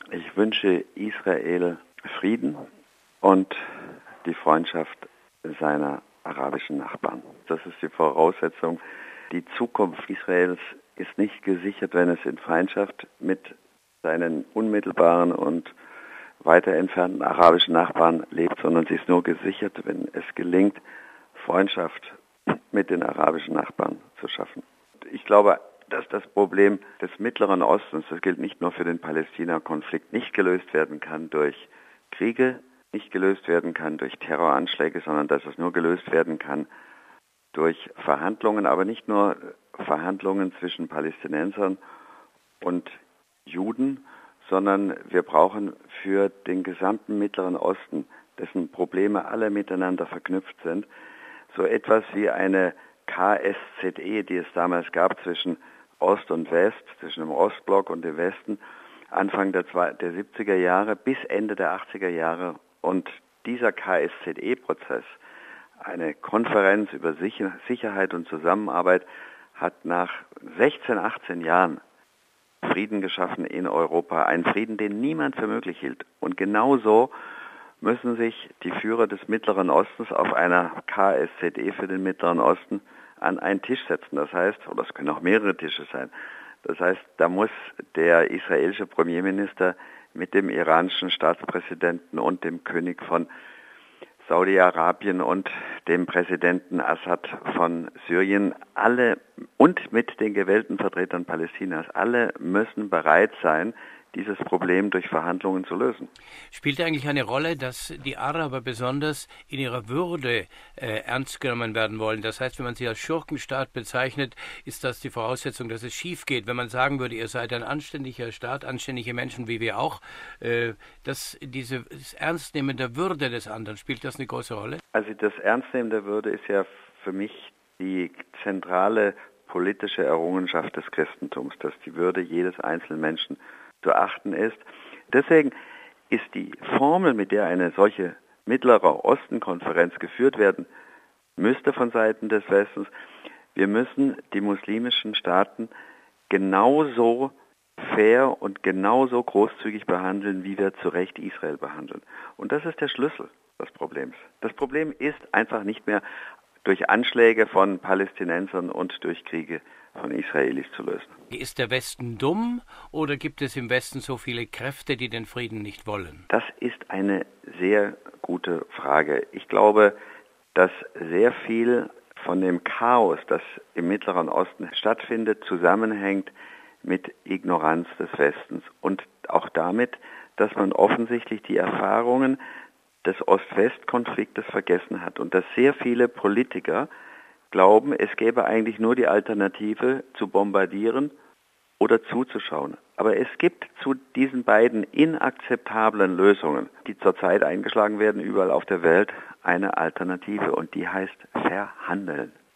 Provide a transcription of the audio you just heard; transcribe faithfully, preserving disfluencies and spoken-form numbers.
Ich wünsche Israel Frieden und die Freundschaft seiner arabischen Nachbarn. Das ist die Voraussetzung. Die Zukunft Israels ist nicht gesichert, wenn es in Feindschaft mit seinen unmittelbaren und weiter entfernten arabischen Nachbarn lebt, sondern sie ist nur gesichert, wenn es gelingt, Freundschaft mit den arabischen Nachbarn zu schaffen. Ich glaube, dass das Problem des Mittleren Ostens, das gilt nicht nur für den Palästina-Konflikt, nicht gelöst werden kann durch Kriege, nicht gelöst werden kann durch Terroranschläge, sondern dass es nur gelöst werden kann durch Verhandlungen, aber nicht nur Verhandlungen zwischen Palästinensern und Juden, sondern wir brauchen für den gesamten Mittleren Osten, dessen Probleme alle miteinander verknüpft sind, so etwas wie eine K S Z E, die es damals gab zwischen Ost und West, zwischen dem Ostblock und dem Westen, Anfang der, der siebziger Jahre bis Ende der achtziger Jahre. Und dieser K S Z E-Prozess, eine Konferenz über Sicherheit und Zusammenarbeit, hat nach sechzehn, achtzehn Jahren Frieden geschaffen in Europa, einen Frieden, den niemand für möglich hielt. Und genauso müssen sich die Führer des Mittleren Ostens auf einer K S Z E für den Mittleren Osten an einen Tisch setzen. Das heißt, oder es können auch mehrere Tische sein, das heißt, da muss der israelische Premierminister mit dem iranischen Staatspräsidenten und dem König von Saudi-Arabien und dem Präsidenten Assad von Syrien alle und mit den gewählten Vertretern Palästinas, alle müssen bereit sein, dieses Problem durch Verhandlungen zu lösen. Spielt eigentlich eine Rolle, dass die Araber besonders in ihrer Würde äh, ernst genommen werden wollen? Das heißt, wenn man sie als Schurkenstaat bezeichnet, ist das die Voraussetzung, dass es schief geht. Wenn man sagen würde, ihr seid ein anständiger Staat, anständige Menschen wie wir auch, äh, dass diese das Ernstnehmen der Würde des anderen, spielt das eine große Rolle? Also das Ernstnehmen der Würde ist ja für mich die zentrale politische Errungenschaft des Christentums, dass die Würde jedes einzelnen Menschen zu achten ist. Deswegen ist die Formel, mit der eine solche Mittlere Osten-Konferenz geführt werden müsste von Seiten des Westens, wir müssen die muslimischen Staaten genauso fair und genauso großzügig behandeln, wie wir zu Recht Israel behandeln. Und das ist der Schlüssel des Problems. Das Problem ist einfach nicht mehr durch Anschläge von Palästinensern und durch Kriege von Israelis zu lösen. Ist der Westen dumm oder gibt es im Westen so viele Kräfte, die den Frieden nicht wollen? Das ist eine sehr gute Frage. Ich glaube, dass sehr viel von dem Chaos, das im Mittleren Osten stattfindet, zusammenhängt mit Ignoranz des Westens und auch damit, dass man offensichtlich die Erfahrungen des Ost-West-Konfliktes vergessen hat und dass sehr viele Politiker glauben, es gäbe eigentlich nur die Alternative zu bombardieren oder zuzuschauen. Aber es gibt zu diesen beiden inakzeptablen Lösungen, die zurzeit eingeschlagen werden überall auf der Welt, eine Alternative und die heißt verhandeln.